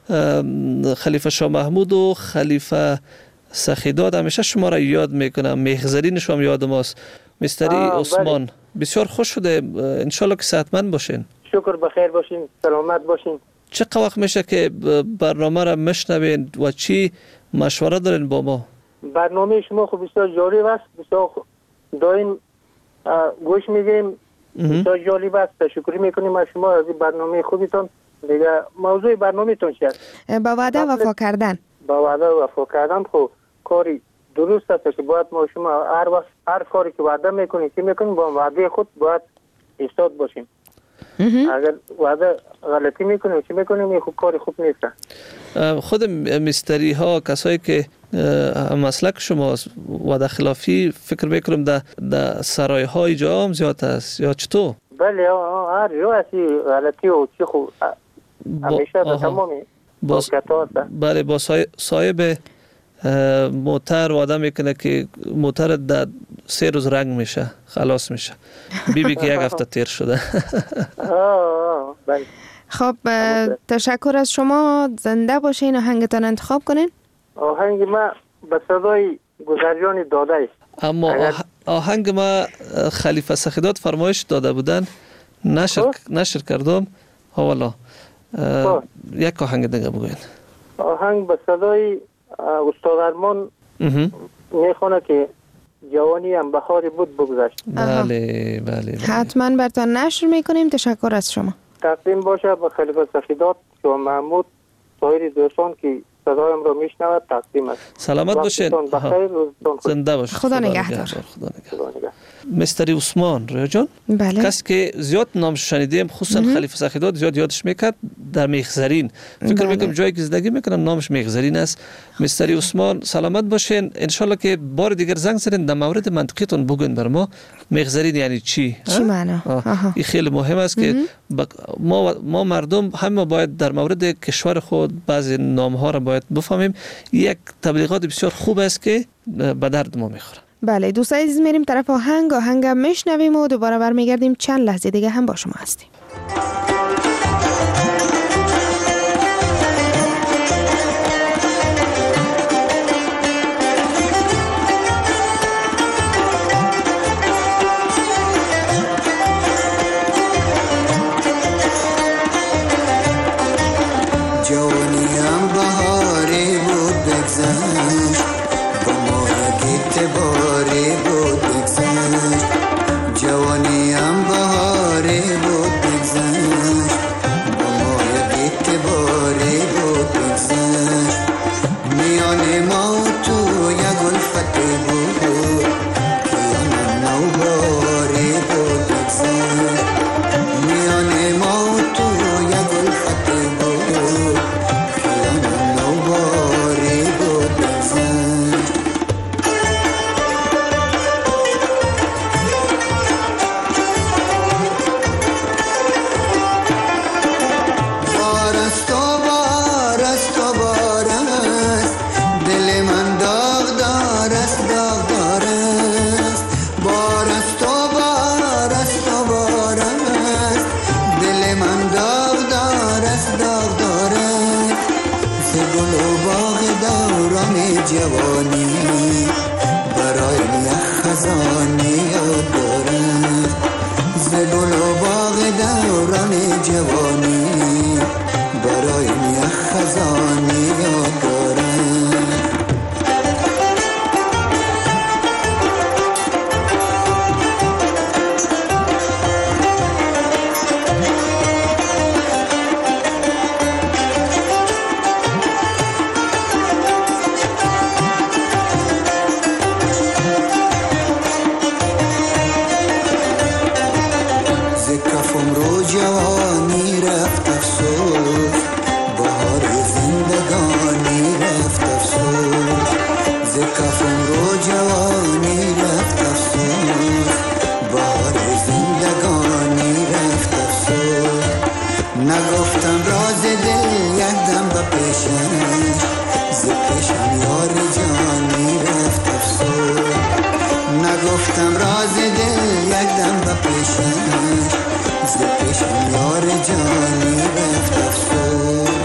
خلیفه شاه محمود و خلیفه سخیداد همیشه شما را یاد میکنم، میخزرین شما یاد ماست. مستری عثمان بسیار خوش شده، انشالله که صحتمند باشین. شکر، بخیر باشین، سلامت باشین. چه وقت میشه که برنامه را مشنوین و چی مشوره دارین با ما؟ برنامه شما خوب بسیار جالب است، بسیار دائم گوش میگیریم، بسیار جالب است. تشکر میکنیم از شما از برنامه خوبتون. دیگه موضوع برنامه تون چیست؟ با وعده وفا کردن. با وعده وفا کردن خب کاری درست است که باید ما شما هر وقت هر کاری که وعده میکنیم که میکنیم با وعده خود باید ایستاد باشیم. اگر وعده غلطی میکنیم چی میکنیم این خوب کاری خوب نیست. خود مستری ها کسایی که مسلک شماست وعده خلافی فکر میکنم در در سرای های جا هم زیاد است یا چطور؟ بله هر جا هستی غلطی و چی خوب همیشه به تمامی با بله با صاحب موتر وعده میکنه که موتر در سه روز رنگ میشه، خلاص میشه. بی بی که یک هفته تیر شده. خب تشکر از شما، زنده باشین. آهنگتان انتخاب کنین. آهنگ ما به صدای گذرجان داده است، اما آهنگ ما خلیفه سخیداد فرمایش داده بودن، نشر نشر کردم. حالا یک آهنگ دیگه بگوین. آهنگ به صدای استاد ارمان میخونه که جوانی هم بخاری بود بگذشت. بله بله حتما براتون نشر میکنیم. تشکر از شما. تقدیم باشه به خلیفه سخیداد، شاه محمود، سایر دوستان که صدایم رو میشنود تقدیم است. سلامت باشین. بخیر، زنده باشین. خدا نگهدار. خدا نگهدار. مستری عثمان رویا جان، بله. کسی که زیاد نامش شنیدیم خصوصا خلیفه سخیداد زیاد یادش میکرد در میخزرین. فکر بله. میکنم جایی که زندگی میکنم نامش میخزرین است. مستری عثمان سلامت باشین. انشالله که بار دیگر زنگ زدین در مورد منطقیتون بگین بر ما میخزرین یعنی چی؟ چی معنی؟ این خیلی مهم است که ما ما مردم همه باید در مورد کشور خود بعضی نام ها را باید بفهمیم. یک تبلیغات بسیار خوب است که به درد ما میخوره. بله دوستای عزیز میریم طرف آهنگ آهنگ میشنویم و دوباره برمیگردیم. چند لحظه دیگه هم با شما هستیم. جوانیم بهاری بود بگذشت، با ماهگیت باری بود بگذشت. جوانیم بهاری بود بگذشت، با ماهگیت باری بود بگذشت. میان ما و تو یک الفتی بود که یعنی نوباری بود بگذشت. میان ما و تو یک الفتی بود که یعنی نوباری بود بگذشت. بار است و بار است و بار است، دل من داغدار است داغدار است. بار است و بار است و بار است، دل من داغدار است داغدار است. ز گل و باغ دوران جوانی برای یک خزانی یاد دارد. ز گل و باغ دوران جوانی برای یک خزانی یاد دارد. ز کفم رو جوانی رفت افسوس، بهار زندگانی رفت افسوس. ز کفم رو جوانی رفت افسوس، بهار زندگانی رفت افسوس. نگفتم راز دل یک دم به پیشش، ز پیشم یار جانی رفت افسوس. نگفتم راز دل یک دم به پیشش، ز پیشم یار جانی رفت افسوس.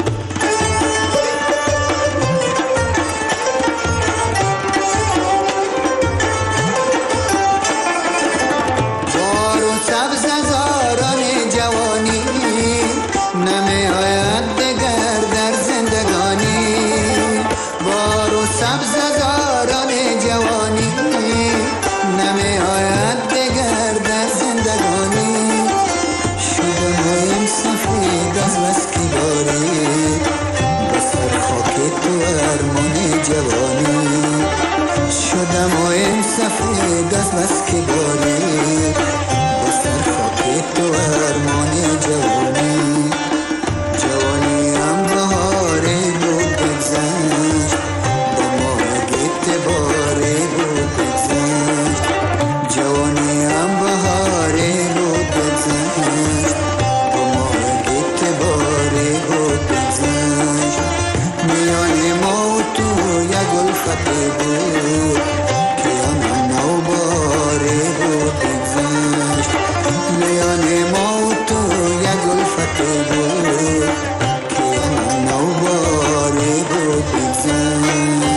بار و سبز هزاران جوانی نمی آید دگر در زندگانی. بار و سبز هزاران جوانی نمی آید دگر در زندگانی. شده مویم سفید از مسکی باری، بسر خاک تو ارمان جوانی. شده مویم سفید از مسکی باری، بسر خاک تو ارمان جوانی. جوانیم بهاری بود بگذشت، با ماهگیت باری بود بگذشت. جوانیم بهاری بود بگذشت، با ماهگیت باری بود بگذشت. میان ما و تو یک الفتی بود که یعنی نوباری بود بگذشت. میان ما و تو یک الفتی بود که یعنی نوباری بود بگذشت.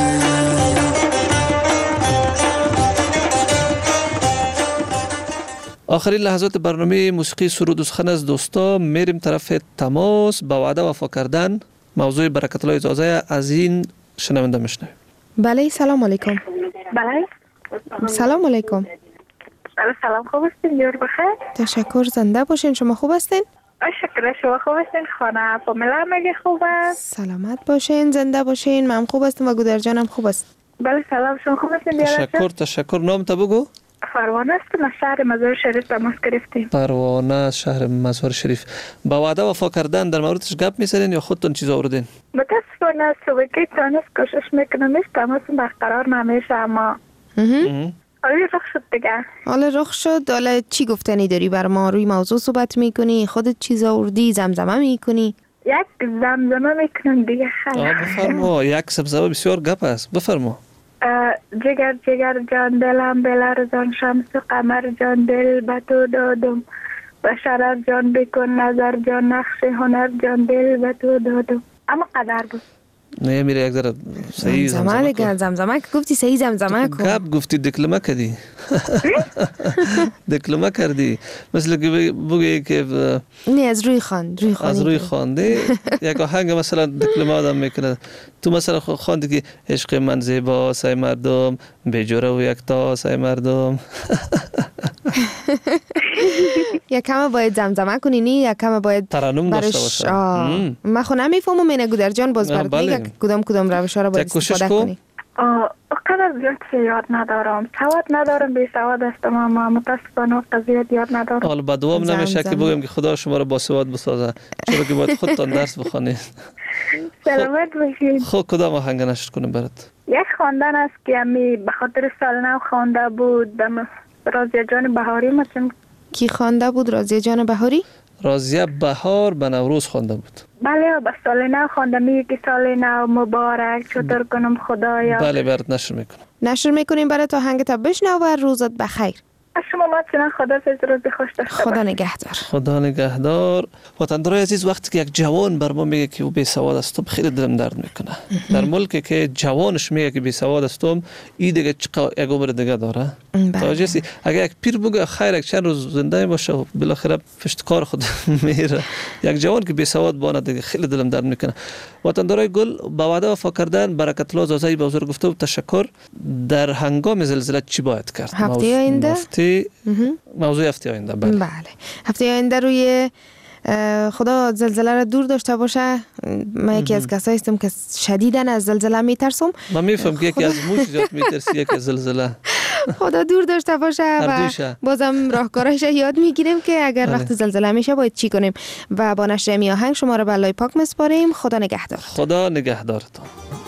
آخرین لحظات برنامه موسیقی سرود و سخن از دوستا میریم طرف تماس. با وعده وفا کردن موضوع برکت الله اجازه از این شنونده میشنویم. بله سلام علیکم. بله سلام علیکم. سلام خوب هستین؟ دیور بخیر. تشکر زنده باشین. شما خوب هستین؟ شکر شما خوب هستین؟ خانه فامیلا مگه خوب است؟ سلامت باشین زنده باشین. من خوب هستم و گودر جانم خوب است. بله سلام شما خوب هستین؟ تشکر تشکر. نام تا بگو. پروانه است از شهر مزار شریف تماس گرفتیم. پروانه از شهر مزار شریف. با وعده وفا کردن در موردش گپ می‌زنین یا خودتون چیز آوردین؟ متاسفانه صبحی تانست کوشش میکنم ایست تماس برقرار نمیشه اما حالا رخ شد دیگه. حالا رخ شد. حالا چی گفتنی داری بر ما؟ روی موضوع صحبت میکنی؟ خودت چیز آوردی؟ زمزمه میکنی؟ یک زمزمه میکنم دیگه. خیلی بفرما. یک زمزمه بسیار گپ است. بفرما. جگر جگر جان دلم بلرزان شمس و قمر جان دل به تو دادم و شرر جان بکن نظر جان نقش هنر جان دل به تو دادم. اما قدر بود. نه میره یک ذره صحیح زمزمه کن. زمزمه گفتی صحیح زمزمه کن. گپ گفتی دکلمه کردی. دکلمه کردی. مثل که بگی که نه از روی خواند روی خواند از روی خوانده یک آهنگ مثلا دکلمه آدم میکنه. تو مثلا خواندی که عشق من زیبا سای مردم بجوره و یکتا سای مردم. یا کم باید زمزمه کنی نی یا کم باید ترانم داشته باشه. من خو نمیفهمم اینه گودر جان باز برات میگه کدام کدام روشا رو باید استفاده کنی. اقدر زیاد یاد ندارم. سواد ندارم بی سواد هستم اما متاسفانه زیاد یاد ندارم. حالا با دوام نمیشه که بگم که خدا شما رو با سواد بسازه. چرا که باید خودتان درس بخونید. سلامت باشید. خب کدام آهنگ نشر کنیم برات؟ یک خواندن است که امی به خاطر سال نو خوانده بود به رازیه جان بهاری. مثلا کی خوانده بود رازیه جان بهاری؟ رازیه بهار به نوروز خوانده بود. بله به سال نو خوانده. میگه که سال نو مبارک چطور کنم خدایا. بله برات نشر میکنم. نشر میکنیم برای تا آهنگ تا بشنو و روزت بخیر. شما ما خدا فیض روز خوش داشته خدا نگهدار. خدا نگهدار. وطندارای عزیز وقتی که یک جوان بر ما میگه که او بی سواد است خیلی دلم درد میکنه. در ملکی که جوانش میگه که بی سواد استم این دیگه چقدر یک عمر دیگه داره. توجهی اگه یک پیر بگه خیر یک چند روز زنده باشه بالاخره پشت کار خود میره. یک جوان که بی سواد بانه دیگه خیلی دلم درد میکنه. وطندارای گل با وعده وفا کردن برکت الله زازایی به حضور گفته و تشکر. در هنگام زلزله چی باید کرد؟ هفته آینده موضوع هفته آینده. بله. بله. هفته آینده روی خدا زلزله را دور داشته باشه. من یکی از کسایی هستم که شدیداً از زلزله میترسم. من میفهم که یکی از موش زیاد میترسی یکی از زلزله. خدا دور داشته باشه و بازم راهکارش یاد میگیریم که اگر وقت زلزله میشه باید چی کنیم و با نشر می آهنگ شما را به الله پاک میسپاریم. خدا نگهدار. خدا نگهدارتون.